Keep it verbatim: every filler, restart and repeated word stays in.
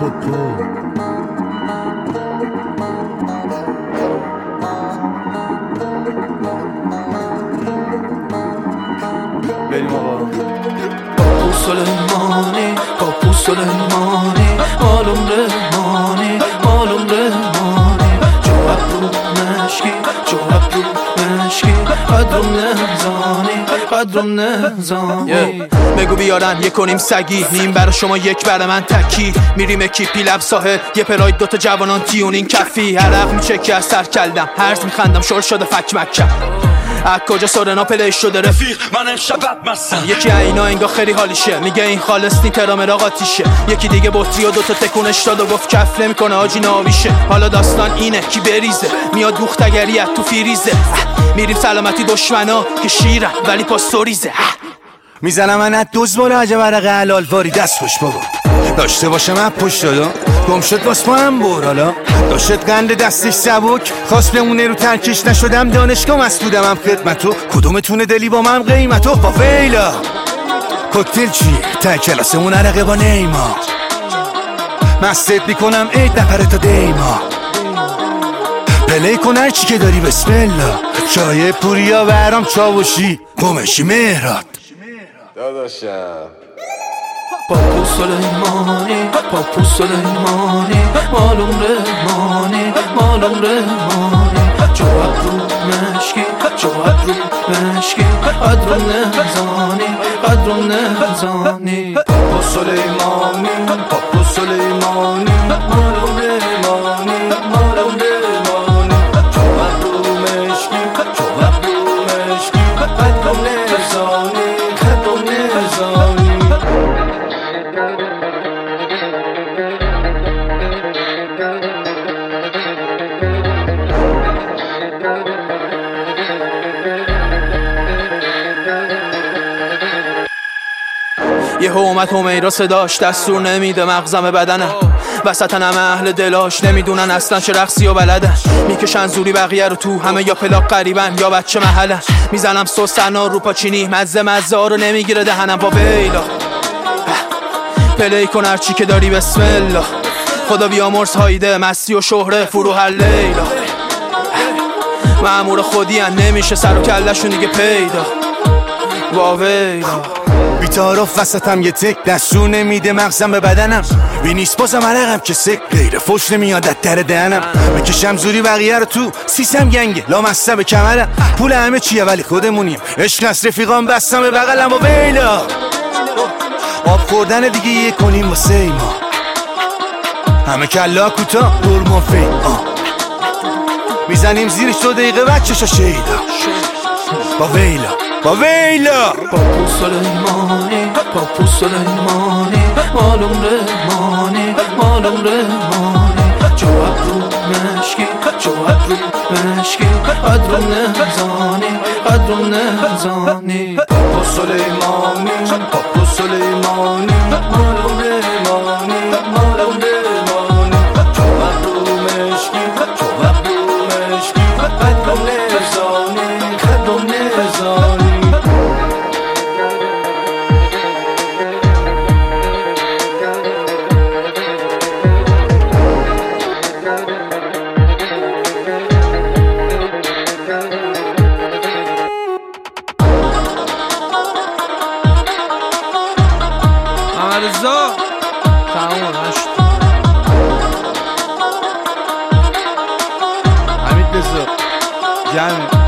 پو بریم آقا. پاپو سلیمانی پاپو سلیمانی مالم رحمانی مالم رحمانی جو ابرو مشکی جو ابرو مشکی قدرم نزانی قدرم نزانی. بگو بیارن یک کنیم سگی نیم برا شما یک برا من تکی میریم اکیپی لب ساحل یه پراید دوتا جوانان تیونین کفی عرق میچکی از سر کلدم هرز میخندم شل شده فک مکم از کجا سورنا پلیش شده رفیق من امشب بدمستم. یکی اینا انگا خیلی حالیشه میگه این خالص نی ترامر آقاتیشه. یکی دیگه بطری و دوتا تکونش داد و گفت کف نمیکنه آجی ناویشه. حالا داستان اینه کی بریزه میاد دوختگریت تو فیریزه میریم سلامتی دشمنا که شیرن ولی پاستوریزه میزنم من از دوز باره عجب عرق حلال واری دست خوش بابا داشته باشه من پشت دادا گم شد باس ما هم برالا داشت قند دستش سبک خواست بمونه رو ترکش نشدم دانشگاه مسئولم هم خدمتو کدومتونه دلی با من قیمتو با ویلا کوکتل چیه تا کلاسمون عرقه با نیما مستت میکنم عید نفره تا دیما پلی کن هر چی که داری بسم الله چای پوریا برام چاوشی گمشی مهراد داداشم. پاپو سلیمانی پاپو سلیمانی مالم رحمانی مالم رحمانی جو ابرو مشکی جو ابرو مشکی قدرم نزانی قدرم نزانی. پاپو سلیمانی پاپو سلیمانی مالم رحمانی مالم رحمانی جو ابرو مشکی جو ابرو مشکی قدرم نزانی قدرم نزانی. یه اومد همیرا صداش دستور نمیده مغزم بدنم وسطن همه اهل دلاش نمیدونن اصلا چه رقصی و بلدن میکشن زوری بقیه رو تو همه یا پلاک قریبن یا بچه محلن میزنم سس سنا رو پاچینی مزه مزه ها رو نمیگیره دهنم با بیلا پلی کن هرچی که داری بسم الله خدا بیامرز هایده مستی و شهره فرو هر لیلا مأمور خودی هن نمیشه سر و کلشون دیگه پیدا با ویلا بیتارف وسطم یه تک دستور نمیده مغزم به بدنم بی نیست بازم عرقم که سک غیر فوش نمیاد از در دهنم بکشم زوری بقیه رو تو سیسم گنگه لامسته به کمرم پول همه چیه ولی خودمونیم عشق از رفیقام بستم به بغلم و بیلا آب خوردن دیگه یه کنیم واسه ما همه کلا کوتا برما فی میزنیم زیرش دو دقیقه بچشا شیدا با ویلا با ویلا. پاپو سلیمانی پاپو سلیمانی مالم رحمانی مالم رحمانی جو ابرو مشکی جو ابرو مشکی قدرم نزانی قدرم نزانی. پاپو سلیمانی پاپو سلیمانی مالم رحمانی مالم رحمانی جو ابرو مشکی جو ابرو مشکی قدرم نزانی قدرم نزانی. رضا تمام نشد. حمید رضا جمع